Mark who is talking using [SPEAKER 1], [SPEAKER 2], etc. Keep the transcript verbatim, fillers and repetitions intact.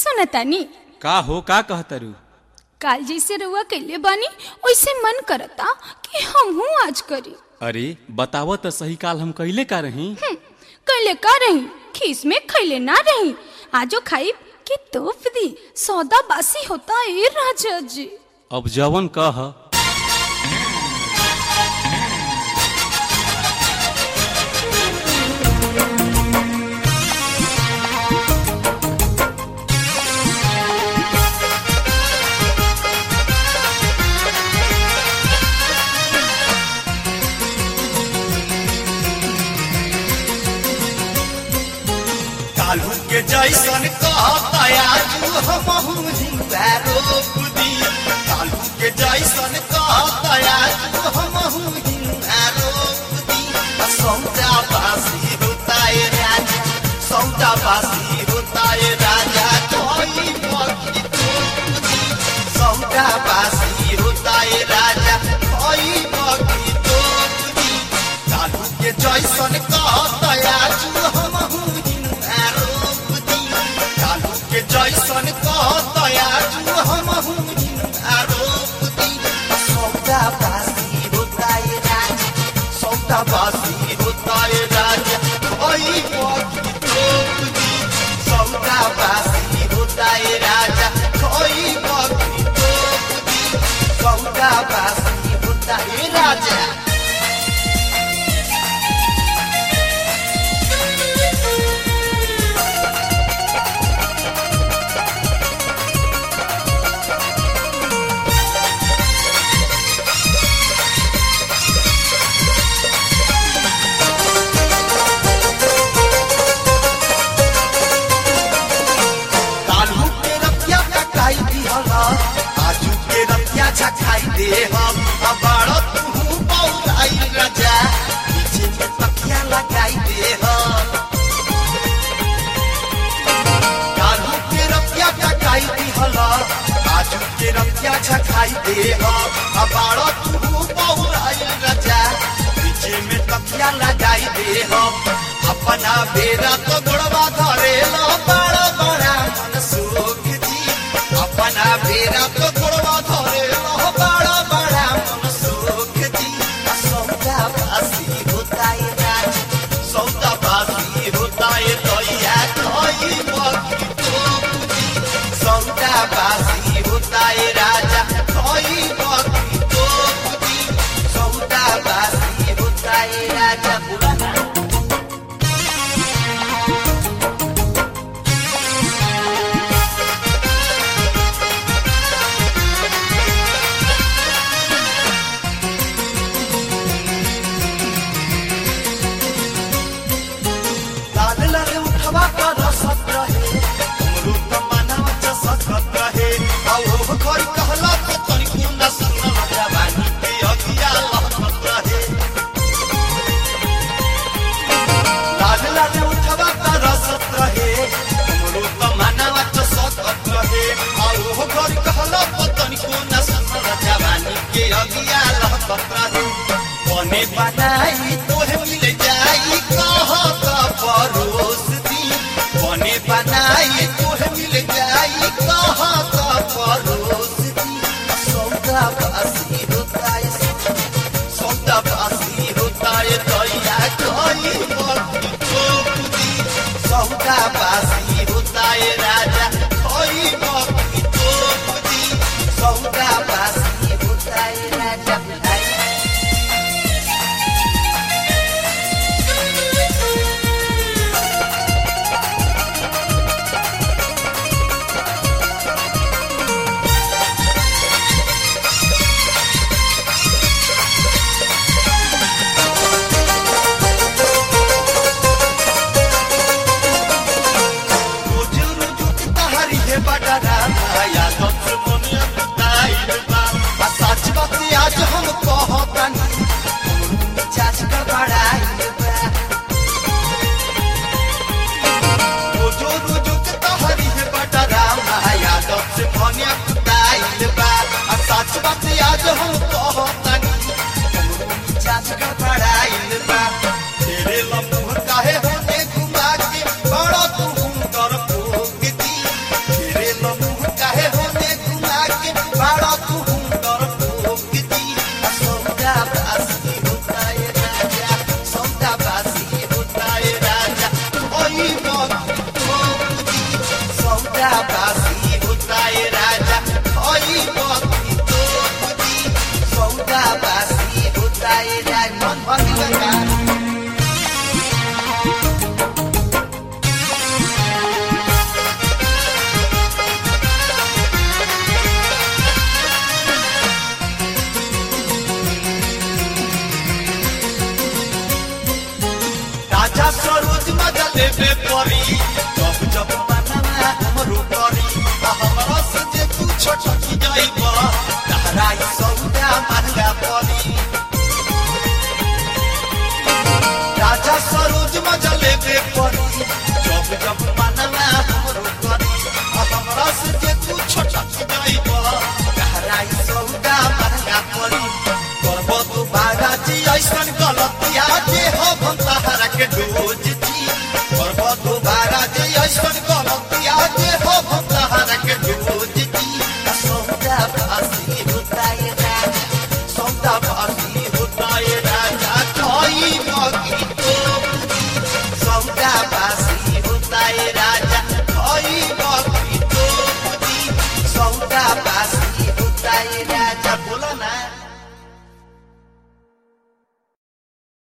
[SPEAKER 1] सुनतानी
[SPEAKER 2] का हो का कहतरू?
[SPEAKER 1] काल जैसे रुआ कैले बानी वैसे मन करता कि हमहू आज करी।
[SPEAKER 2] अरे बताव तो सही, काल हम कैले का रही?
[SPEAKER 1] कैले का रही, खीस में खैले ना रही। आजो खाई कि तोप दी, सौदा बासी होता ए राजा जी।
[SPEAKER 2] अब जवन कह।
[SPEAKER 3] कालू के जैसन कहता आजू हमहू हिंगा रोप दी। कालू के जैसन कहता आजू हमहू हिंगा रोप दी। सौदा बासी होता है राजा, सौदा बासी होता है राजा, कोई मौकी तोप दी। सौदा बासी होता है राजा, कोई मौकी तोप दी। कालू के जैसन कहता आजू हमहू जैसन कहता आजू हमहू आरोप दी। सौदा बासी होता है राजा, सौदा बासी होता है राजा, कोई मौकी तोप दी। सौदा बासी होता है राजा, कोई मौकी तोप दी। सौदा बासी होता है राजा। खाई दे हम बड़ा तू पौराई राजा, पीछे में तकिया लगाई दे हम। कालू के रतिया खाई दी हला, आजू के रतिया खाई दे हम बड़ा तू पौराई राजा, पीछे में तकिया लगाई दे हम। अपना बेरा तो गोड़वा धरे लो बड़ा बड़ा मन सुख जी। अपना बेरा तो गोड़वा धरे लो बड़ा बड़ा मन सुख जी। सौदा बासी होता है राजा, सौदा बासी होता है दैया, कोई मौकी तोप दी। सौदा बासी होता है राजा, कोई मौकी तोप दी। सौदा बासी होता है राजा। बने बनाई तोहे मिल जाई कह परोस दी। बने बनाई तोहे मिल जाई कह परोस दी। सौदा बासी होता है, सौदा बासी होता है दैया, कोई मौकी तोप दी। सौदा बासी होता है राजा, कोई मौकी तोप दी। सौदा बासी होता है राजा। आज हम कहतानी चाच का बड़ाई बा। रोजो रोजो के तहरी है बड़ा राम, यादव से मनिया कुटाइल बा। सच बात आज हम कहतानी चाच का बड़ाई बा। तेरे लम्हा काहे होने घुमा के बड़ा तू डर पोग दी। तेरे लगा राजा सरोज मजा लेबे परी जब जब बनवा हमरो करी